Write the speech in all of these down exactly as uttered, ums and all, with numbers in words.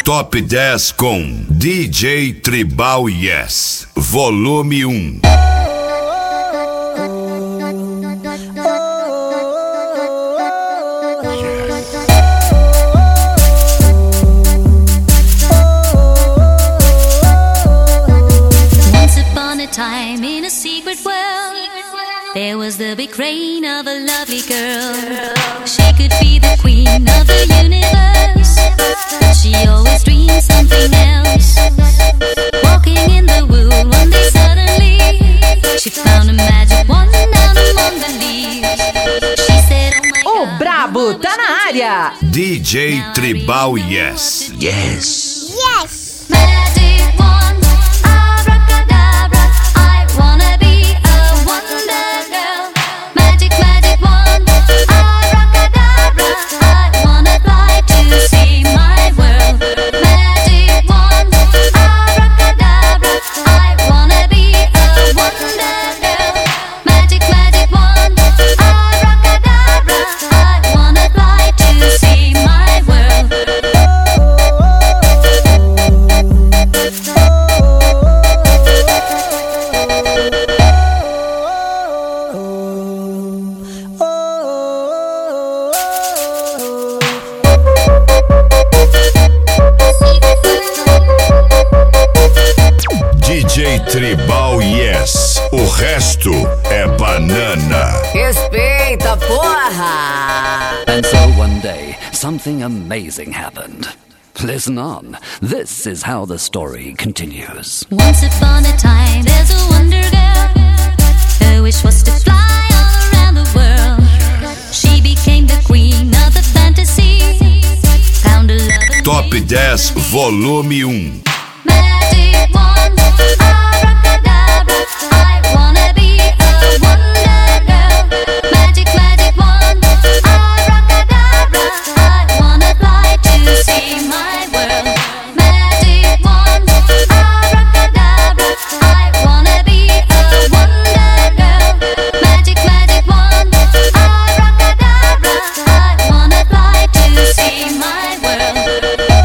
Top dez com D J Tribal Yes, volume um. Time in a secret world, there was the big reign of a lovely girl. She could be the queen of the universe, but she always dreamed something else. Walking in the wood one day suddenly, she found a magic wand down among the leaves. She said, oh my O God, Brabo tá na área. D J Tribal Yes. Yes. Yes. magic wand, abracadabra, I wanna be a wonder girl. Magic, magic wand, abracadabra, I wanna fly to see my world. Magic wand, abracadabra, I wanna be a wonder girl. Magic, magic wand, abracadabra, I wanna fly to see my world. D J Tribal Yes, o resto é banana. Respeita, porra! And so one day, something amazing happened. Listen on. This is how the story continues. Once upon a time, there's a wonder girl. Her wish was to fly all around the world. She became the queen of the fantasy. Found a love. Top dez, volume um. Magic wand, abracadabra, I wanna be a wonder girl. Magic, magic wand, abracadabra, I wanna fly to see my world. Magic wand, abracadabra, I wanna be a wonder girl. Magic, magic wand, abracadabra, I wanna fly to see my world.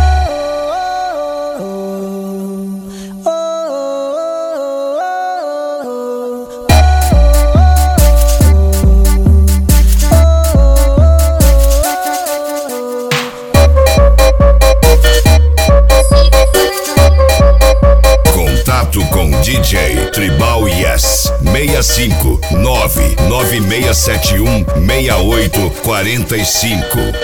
Contato com D J Tribal Yes, seis cinco nove nove seis sete um seis oito quatro cinco.